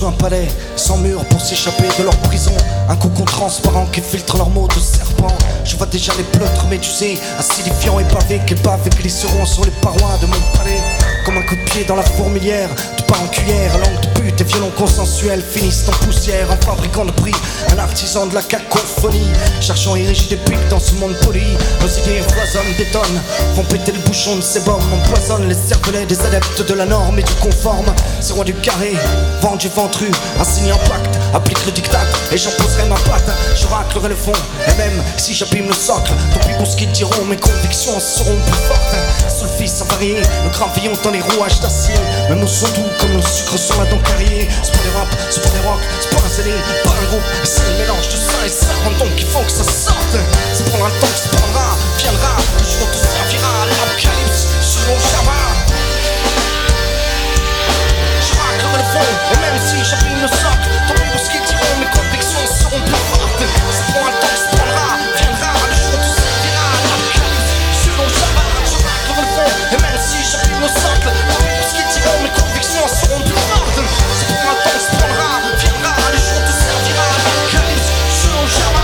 construit un palais sans mur pour s'échapper de leur prison. Un cocon transparent qui filtre leurs mots de serpent. Je vois déjà les pleutres médusés, acidifiants et pavés qui bavent et glisseront sur les parois de mon palais. Comme un coup de pied dans la fourmilière, du pain en cuillère, langue de pute et violons consensuels finissent en poussière. En fabricant de prix, un artisan de la cacophonie, cherchant à ériger des pics dans ce monde poli. Nos idées foisonnent, détonnent, font péter le bouchon de ces bombes, empoisonnent les cervelets des adeptes de la norme et du conforme. Ces rois du carré, vendus, ventru, assignés en pacte, applique le dictat et j'imposerai ma patte. Je raclerai le fond, et même si j'abîme le socle, tant pis pour ce qu'ils diront, mes convictions seront plus fortes. Sous le fils avarié, nous gravillons dans les rouages d'acier. Mes mots sont doux comme le sucre sur la dent carrière. C'est pas des rap, c'est pas des rock, c'est pas un zélé, pas un groupe. C'est le mélange de ça et ça, donc il faut que ça sorte. Ça prendra le temps que ça prendra, viendra. Le jour où tout servira à l'apocalypse selon Java. Je raclerai le fond, et même si j'abîme le socle, tant pis pour ce qu'ils diront, mes convictions seront plus fortes. Ça prendra le temps que ça prendra, viendra. Le jour où tout servira à l'apocalypse selon Java. Je raclerai le fond, et même si j'abîme le socle, tant pis pour ce qu'ils diront, mes convictions seront plus fortes. Ça prendra le temps que ça prendra, viendra. Le jour où tout servira à l'apocalypse selon Java.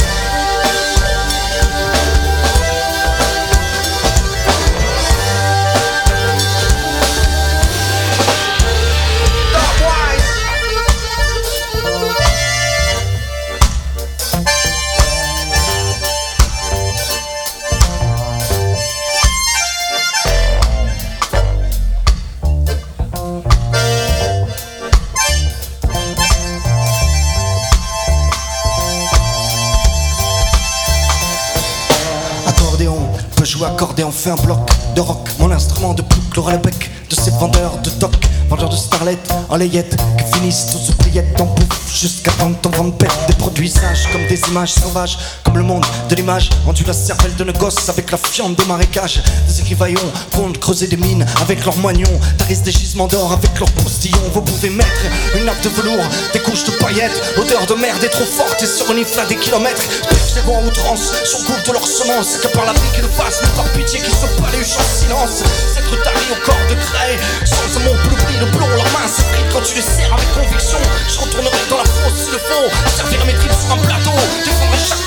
Jouer accordéon, fait un bloc de rock. Mon instrument de plouc, l'aura le bec de ces vendeurs de toc, vendeurs de starlettes en layette qui finissent tous oubliettes en bouffe jusqu'à vendre ton ventre pète. Des produits sages comme des images sauvages, comme le monde de l'image rendu la cervelle de nos gosses avec la fiente des marécages. Des écrivaillons comptent creuser des mines avec leurs moignons, tarissent des gisements d'or avec leurs postillons. Vous pouvez mettre une nappe de velours, des couches de paillettes, l'odeur de merde est trop forte et sur une ifla des kilomètres. Pêche les voix en outrance, sur le coupe de leurs semences, que par la vie qui le fasse, mais par pitié qui se paluche en silence. S'être tari au corps de craie, sans un mot ploubli, le blond, leurs mains s'effritent quand tu les serres avec conviction. Je retournerai dans la fosse s'il le faut, servir mes tripes sur un plateau, défendre chaque